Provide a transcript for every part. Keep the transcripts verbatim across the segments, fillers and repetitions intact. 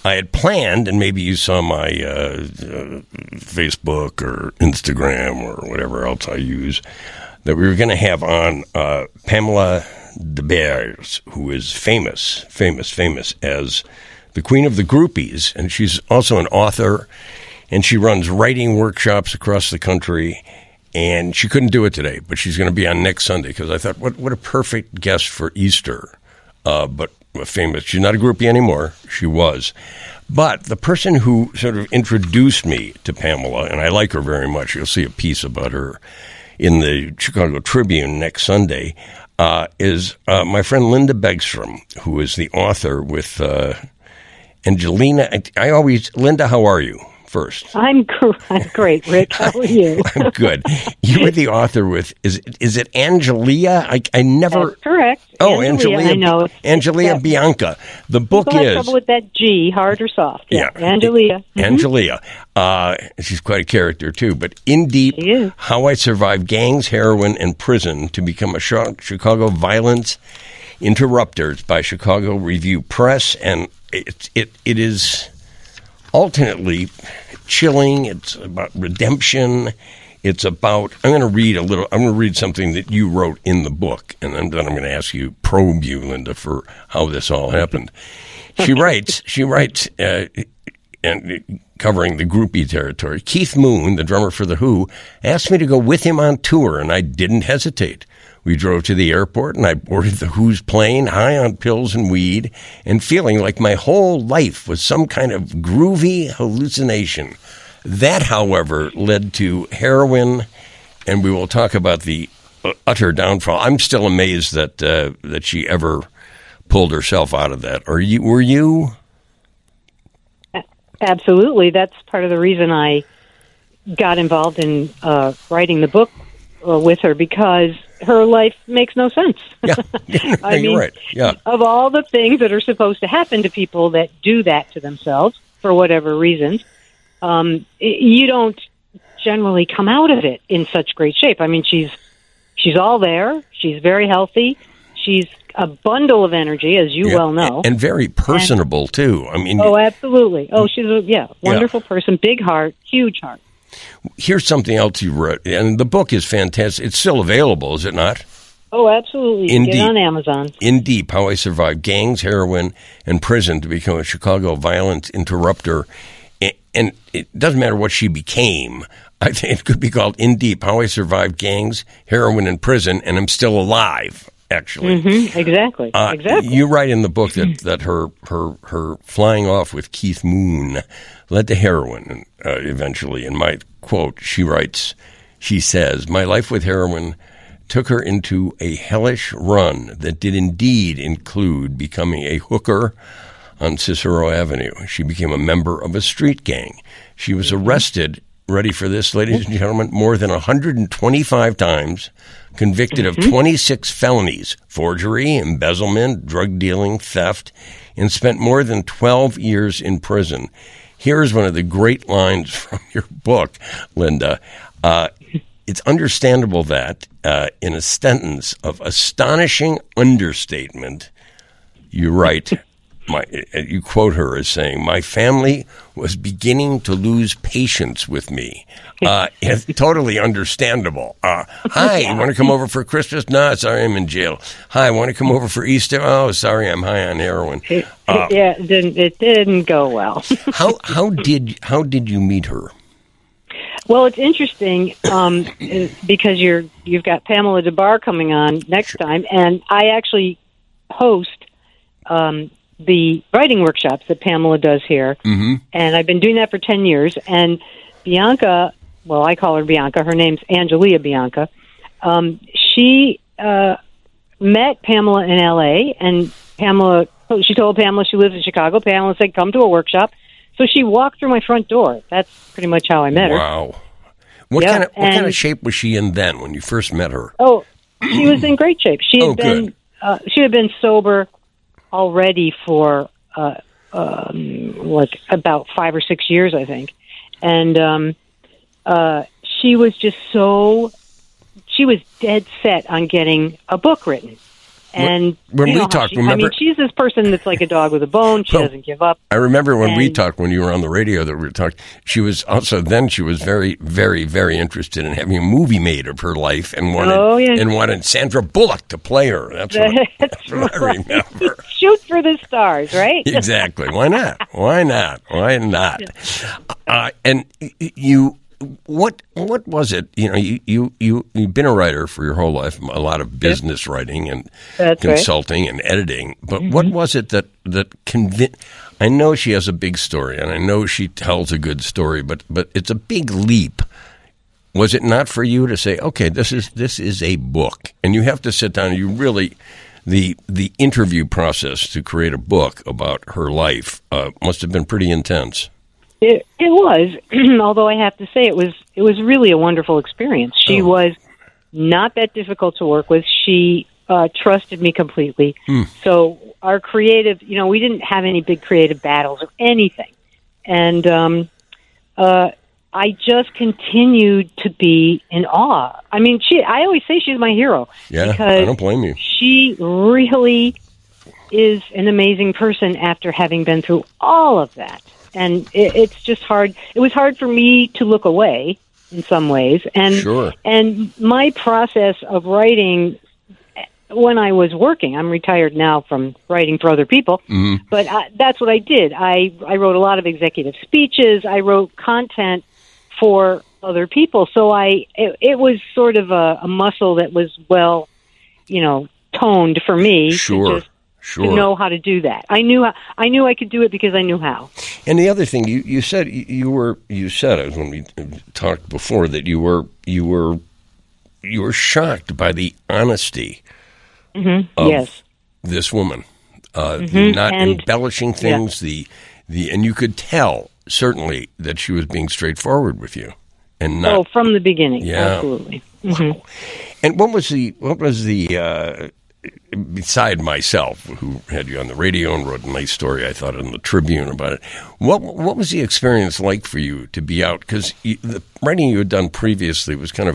I had planned, and maybe you saw my uh, uh, Facebook or Instagram or whatever else I use, that we were going to have on uh, Pamela Des Barres, who is famous, famous, famous as the Queen of the Groupies, and she's also an author, and she runs writing workshops across the country, and she couldn't do it today, but she's going to be on next Sunday, because I thought, what what a perfect guest for Easter, uh, but famous. She's not a groupie anymore. She was. But the person who sort of introduced me to Pamela, and I like her very much, you'll see a piece about her in the Chicago Tribune next Sunday, uh, is uh, my friend Linda Begstrom, who is the author with uh, Angelina. I, I always, Linda, how are you? First. I'm, gr- I'm great, Rick. How are you? I'm good. You were the author with, is is it Angelia? I, I never. That's correct. Oh, Angelia, Angelia. I know. Angelia yeah. Bianca. The book People is. have trouble with that G, hard or soft. Yeah. yeah. Angelia. Mm-hmm. Angelia. Uh, she's quite a character, too. But in deep, How I Survived Gangs, Heroin, and Prison to Become a Chicago Violence Interrupter by Chicago Review Press. And it it it is alternately chilling. It's about redemption. It's about, I'm going to read a little, I'm going to read something that you wrote in the book, and then, then I'm going to ask you, probe you, Linda, for how this all happened. She writes, she writes, uh, and covering the groupie territory, Keith Moon, the drummer for The Who, asked me to go with him on tour, and I didn't hesitate. We drove to the airport, and I boarded The Who's plane, high on pills and weed, and feeling like my whole life was some kind of groovy hallucination. That, however, led to heroin, and we will talk about the utter downfall. I'm still amazed that uh, that she ever pulled herself out of that. Are you? Were you? Absolutely. That's part of the reason I got involved in uh, writing the book uh, with her, because her life makes no sense. Yeah, I mean, you're right. Yeah. Of all the things that are supposed to happen to people that do that to themselves for whatever reasons, um, you don't generally come out of it in such great shape. I mean, she's she's all there. She's very healthy. She's a bundle of energy, as you yeah. well know, and, and very personable and, too. I mean, oh, absolutely. Oh, she's a yeah, wonderful yeah. person, big heart, huge heart. Here's something else you wrote, and the book is fantastic. It's still available, is it not? Oh, absolutely. You in can deep, get it on Amazon. In Deep, How I Survived Gangs, Heroin, and Prison to Become a Chicago Violence Interrupter. And it doesn't matter what she became. I think it could be called In Deep, How I Survived Gangs, Heroin, and Prison, and I'm still alive, actually. Mm-hmm. Exactly. Uh, exactly. You write in the book that, that her, her, her flying off with Keith Moon led to heroin uh, eventually. In my quote, she writes, she says, my life with heroin took her into a hellish run that did indeed include becoming a hooker on Cicero Avenue. She became a member of a street gang. She was arrested, ready for this, ladies and gentlemen, more than one hundred twenty-five times, convicted of twenty-six felonies, forgery, embezzlement, drug dealing, theft, and spent more than twelve years in prison. Here's one of the great lines from your book, Linda. Uh, it's understandable that, uh, in a sentence of astonishing understatement, you write, my, you quote her as saying, my family was beginning to lose patience with me. Uh, it's totally understandable. Uh, hi, you want to come over for Christmas? No, sorry, I'm in jail. Hi, want to come over for Easter? Oh, sorry, I'm high on heroin. Uh, yeah, it didn't, it didn't go well. how how did how did you meet her? Well, it's interesting um, because you're you've got Pamela Des Barres coming on next sure. time, and I actually host um, the writing workshops that Pamela does here, mm-hmm. and I've been doing that for ten years. And Bianca, well, I call her Bianca. Her name's Angelia Bianca. Um, she uh, met Pamela in L A, and Pamela, she told Pamela she lives in Chicago. Pamela said, "Come to a workshop." So she walked through my front door. That's pretty much how I met her. Wow. What yeah, kind of what and, kind of shape was she in then when you first met her? Oh, she was in great shape. She had oh, been good. Uh, she had been sober already for uh, um, like about five or six years, I think, and um, uh, she was just so she was dead set on getting a book written, And when you know we talked, she, remember? I mean, she's this person that's like a dog with a bone. She Well, doesn't give up. I remember when and, we talked, when you were on the radio that we were talking, she was also, then she was very, very, very interested in having a movie made of her life and wanted, oh, yeah. and wanted Sandra Bullock to play her. That's what, that's that's what right. I remember. Shoot for the stars, right? Exactly. Why not? Why not? Why not? Uh, and you, what what was it? You know, you, you, you, you've been a writer for your whole life, a lot of business writing and That's consulting right. and editing. But Mm-hmm. what was it that, that convinced? I know she has a big story, and I know she tells a good story, but, but it's a big leap. Was it not for you to say, okay, this is this is a book, and you have to sit down and you really, the the interview process to create a book about her life uh, must have been pretty intense. It, it was, although I have to say it was it was really a wonderful experience. She Oh. was not that difficult to work with. She uh, trusted me completely. Hmm. So our creative, you know, we didn't have any big creative battles or anything. And um, uh, I just continued to be in awe. I mean, she. I always say she's my hero. Yeah, because I don't blame you. She really is an amazing person after having been through all of that. And it, it's just hard. It was hard for me to look away in some ways. And Sure. and my process of writing when I was working, I'm retired now from writing for other people, Mm-hmm. but I, that's what I did. I, I wrote a lot of executive speeches. I wrote content for other people. So I it, it was sort of a, a muscle that was well, you know, toned for me. Sure. To just Sure. to know how to do that. I knew how, I knew I could do it because I knew how. And the other thing you, you said you, you were you said it when we talked before that you were you were you were shocked by the honesty Mm-hmm. of Yes. this woman, uh, Mhm. not And- embellishing things. The the and you could tell certainly that she was being straightforward with you, and not. Oh, from the beginning, Yeah. absolutely. hmm And what was the what was the uh, beside myself, who had you on the radio and wrote a nice story, I thought, in the Tribune about it. What what was the experience like for you to be out? Because the writing you had done previously was kind of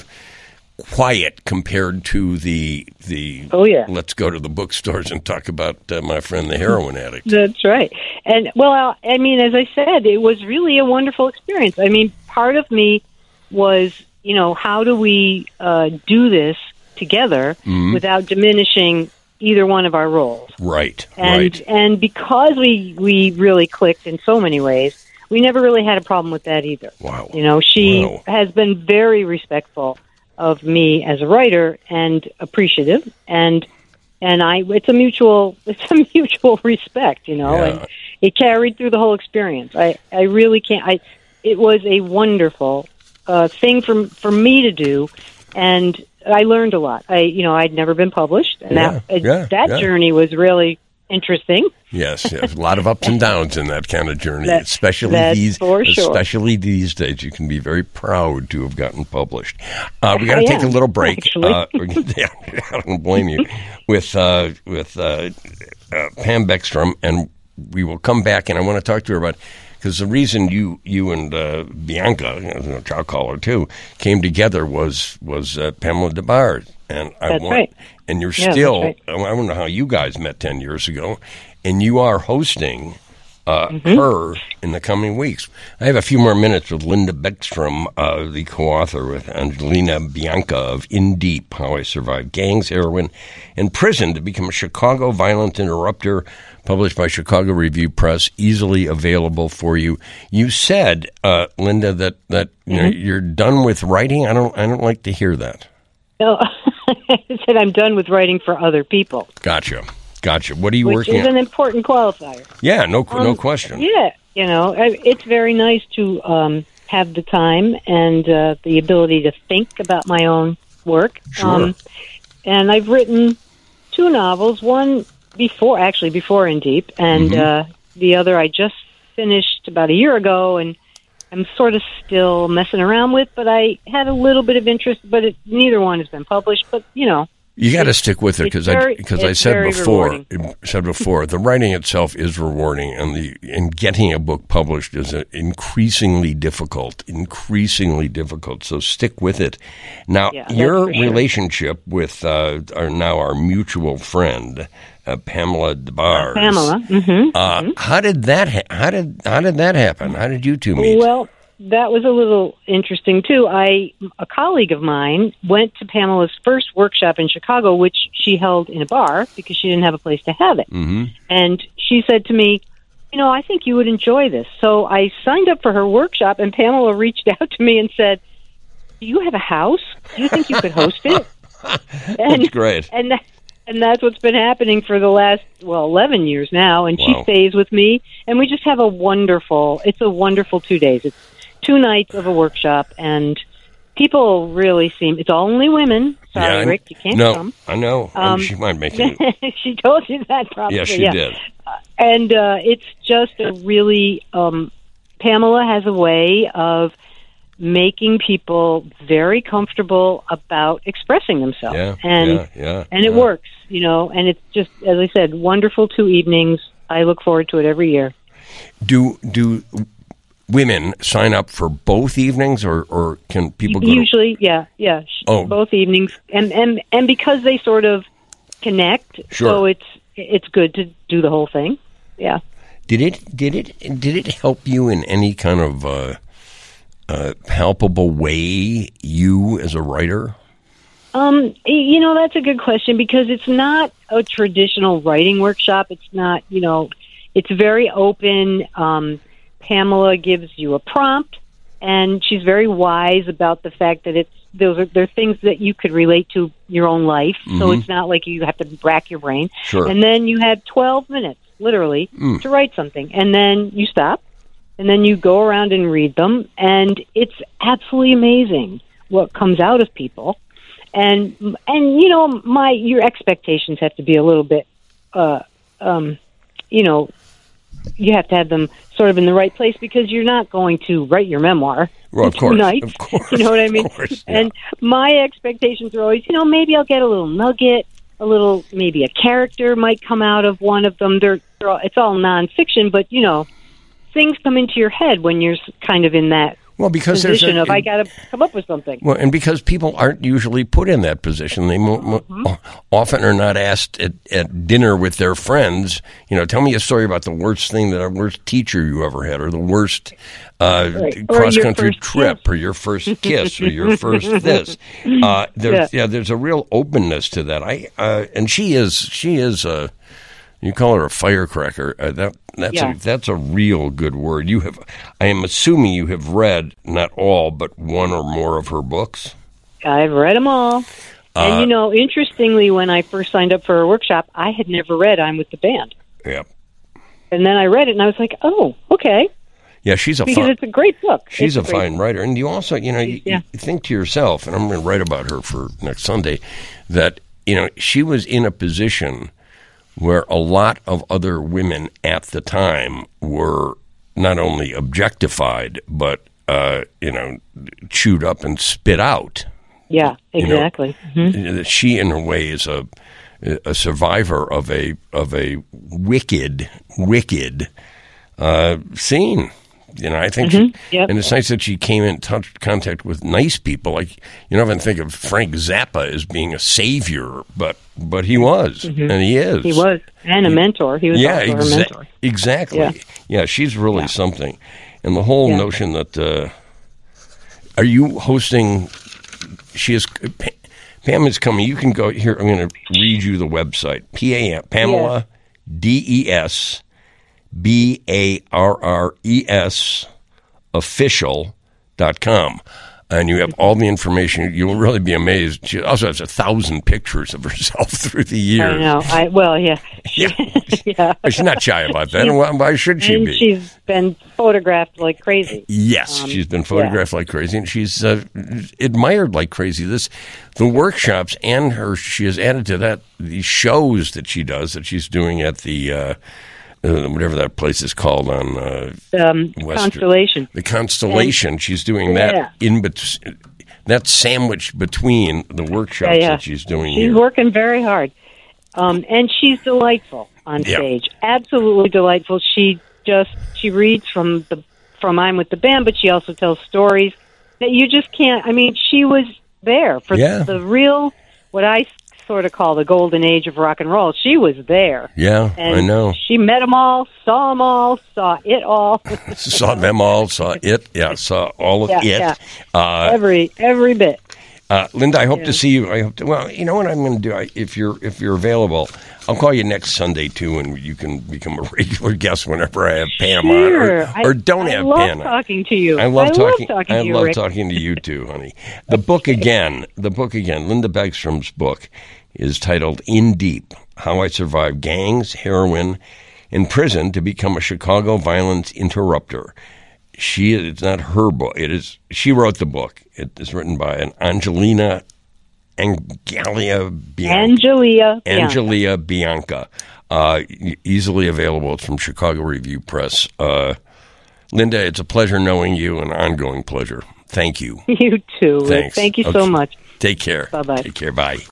quiet compared to the the. Oh, yeah. Let's go to the bookstores and talk about uh, my friend the heroin addict. That's right. And, well, I mean, as I said, it was really a wonderful experience. I mean, part of me was, you know, how do we uh, do this together Mm-hmm. without diminishing either one of our roles? Right. And right. and because we we really clicked in so many ways, we never really had a problem with that either. Wow. You know, she Wow. has been very respectful of me as a writer and appreciative, and and I it's a mutual it's a mutual respect, you know, Yeah. and it carried through the whole experience. I I really can't. I it was a wonderful uh, thing for for me to do, and I learned a lot. I you know I'd never been published, and Yeah, that yeah, that yeah. journey was really interesting. Yes, yes, a lot of ups and downs in that kind of journey, That- especially that's these, for sure. especially these days. You can be very proud to have gotten published. Uh, we got to I take a am, little break. actually. Uh, we're gonna- yeah, I don't blame you. With uh, with uh, uh, Pam Beckstrom, and we will come back, and I want to talk to her about. Because the reason you you and uh, Bianca, you know, I'll call her too, came together was was uh, Pamela DeBar, and I That's want, right. and you're Yeah, that's still. right. I don't know how you guys met ten years ago, and you are hosting uh, Mm-hmm. her in the coming weeks. I have a few more minutes with Linda Beckstrom, uh, the co-author with Angelina Bianca of In Deep: How I Survived Gangs, Heroin, and Prison to Become a Chicago Violent Interrupter, published by Chicago Review Press, easily available for you. You said, uh, Linda, that that you know, Mm-hmm. you're done with writing. I don't. I don't like to hear that. So I said I'm done with writing for other people, Gotcha. Gotcha. What are you which working is on? an important qualifier. Yeah, no, no Um, question. Yeah, you know, I- it's very nice to um, have the time and uh, the ability to think about my own work. Sure. And I've written two novels, one before, actually before In Deep, and Mm-hmm. uh, the other I just finished about a year ago, and I'm sort of still messing around with, but I had a little bit of interest, but it, neither one has been published, but, you know, You got to stick with it because I because I said before rewarding. said before the writing itself is rewarding, and the and getting a book published is a, increasingly difficult, increasingly difficult. So stick with it. Now, yeah, your relationship sure. with uh, our now our mutual friend uh, Pamela Des Barres. Uh, Pamela, mm-hmm, uh, mm-hmm. how did that ha- how did how did that happen? How did you two meet? Well, that was a little interesting, too. I, a colleague of mine went to Pamela's first workshop in Chicago, which she held in a bar because she didn't have a place to have it. Mm-hmm. And she said to me, you know, I think you would enjoy this. So I signed up for her workshop, and Pamela reached out to me and said, do you have a house? Do you think you could host it? And, That's great. And that, And that's what's been happening for the last, well, eleven years now. And wow. she stays with me. And we just have a wonderful, it's a wonderful two days. It's two nights of a workshop. And people really seem, it's only women. Sorry, yeah, Rick, you can't no, come. I know. Um, she might make it. She told you that probably. Yeah, she yeah. did. Uh, and uh, it's just a really, um, Pamela has a way of making people very comfortable about expressing themselves. Yeah, and yeah, yeah, and it yeah. works, you know, and it's just, as I said, wonderful two evenings. I look forward to it every year. Do do women sign up for both evenings, or, or can people go Usually, to... yeah, yeah, oh. both evenings. And, and and because they sort of connect, sure. so it's it's good to do the whole thing. Yeah. Did it did it did it help you in any kind of uh, uh, palpable way, you as a writer? Um, you know, that's a good question because it's not a traditional writing workshop. It's not, you know, it's very open. Um, Pamela gives you a prompt, and she's very wise about the fact that it's those are they're things that you could relate to your own life. Mm-hmm. So it's not like you have to rack your brain. Sure. And then you have twelve minutes, literally, mm. to write something, and then you stop, and then you go around and read them, and it's absolutely amazing what comes out of people. And, and you know, my your expectations have to be a little bit, uh, um, you know, you have to have them sort of in the right place because you're not going to write your memoir well, in of two course, nights. Of course, you know what I mean? Of course, yeah. And my expectations are always, you know, maybe I'll get a little nugget, a little, maybe a character might come out of one of them. They're, they're all, it's all nonfiction, but, you know, things come into your head when you're kind of in that well, because position there's a, of I got to come up with something. Well, and because people aren't usually put in that position, they mo- mm-hmm. mo- often are not asked at, at dinner with their friends. You know, tell me a story about the worst thing, that the worst teacher you ever had, or the worst uh, right. cross country trip, kiss. or your first kiss, or your first this. Uh, there's, yeah. yeah, there's a real openness to that. I uh, and she is she is a. You call her a firecracker. Uh, that that's yeah. a, that's a real good word. You have, I am assuming you have read not all, but one or more of her books. I've read them all. Uh, and you know, interestingly, when I first signed up for her workshop, I had never read "I'm with the Band." Yeah. And then I read it, and I was like, "Oh, okay." Yeah, she's a because fun, it's a great book. She's it's a, a fine book. writer, and you also, you know, you, yeah. you think to yourself, and I'm going to write about her for next Sunday, that you know she was in a position where a lot of other women at the time were not only objectified, but, uh, you know, chewed up and spit out. Yeah, exactly. You know, mm-hmm. She, in her way, is a a survivor of a of a wicked, wicked uh, scene. You know, I think, mm-hmm. she, yep. and it's nice that she came in touch, contact with nice people. Like, you don't even think of Frank Zappa as being a savior, but but he was, mm-hmm. and he is. He was, and a mentor. He was yeah, also exa- a mentor. Exactly. Yeah. yeah, she's really yeah. something. And the whole yeah. notion that, uh, are you hosting, she is, Pam is coming, you can go, here, I'm going to read you the website, P A M, Pamela, yeah. D E S, B A R R E S official dot com. And you have all the information. You'll really be amazed. She also has a thousand pictures of herself through the years. I know. I Well, yeah. yeah. yeah. She's not shy about that. Why should she and be? She's been photographed like crazy. Yes, um, she's been photographed yeah. like crazy, and she's uh, admired like crazy. This, the workshops, and her, she has added to that the shows that she does, that she's doing at the... Uh, Uh, whatever that place is called on uh, um, Constellation. The Constellation. And, she's doing that yeah. in between. that's sandwiched between the workshops Yeah, yeah. that she's doing She's here. working very hard. Um, and she's delightful on Yeah. stage. Absolutely delightful. She just, she reads from the, from I'm with the band, but she also tells stories that you just can't, I mean, she was there for Yeah. the real, what I sort of call the golden age of rock and roll. She was there. Yeah, And I know. she met them all, saw them all, saw it all. Saw them all, saw it. Yeah, saw all of Yeah, it. yeah. Uh, every every bit. Uh, Linda, I hope Yeah. to see you. I hope to. Well, you know what I'm going to do. I, if you're if you're available, I'll call you next Sunday too, and you can become a regular guest whenever I have Pam Sure. on, or, or don't I, have I love Pam on. talking to you. I love I talking. Love talking I to you, love Rick. talking to you too, honey. The book again. The book again. Linda Beckstrom's book is titled "In Deep: How I Survived Gangs, Heroin, and Prison to Become a Chicago Violence Interrupter." She it's not her book. It is she wrote the book. It is written by an Angelina Angalia Bianca. Angelia. Bianca. Angelia Bianca. Uh, e- easily available. It's from Chicago Review Press. Uh, Linda, it's a pleasure knowing you, an ongoing pleasure. Thank you. You too. Rick. Thanks. Thank you Okay. so much. Take care. Bye-bye. Take care. Bye.